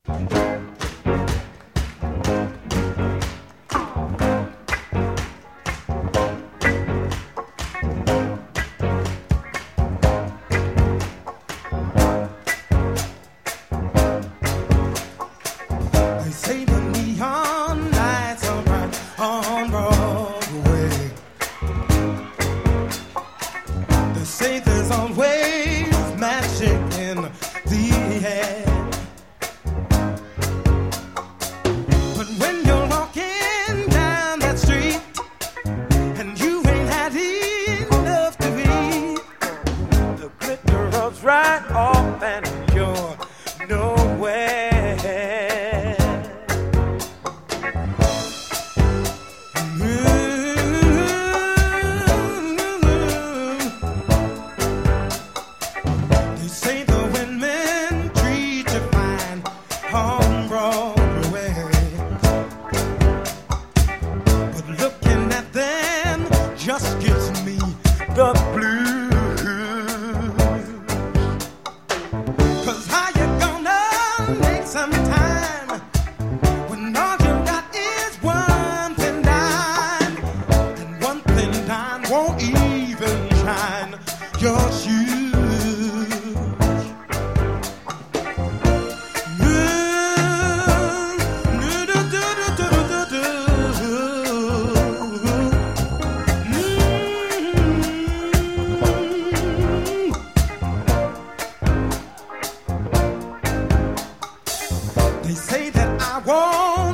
They say the neon lights are bright on Broadway. They say there's always magic in the air. But when you're walking down that street and you ain't had enough to eat, the glitter rubs right off and you're nowhere. They say the women treat you fine on Broadway, but looking at them just gives me the blues. 'Cause how you gonna make some time when all you got is one thin dime, and one thin dime won't even shine your shoes? They say that I won't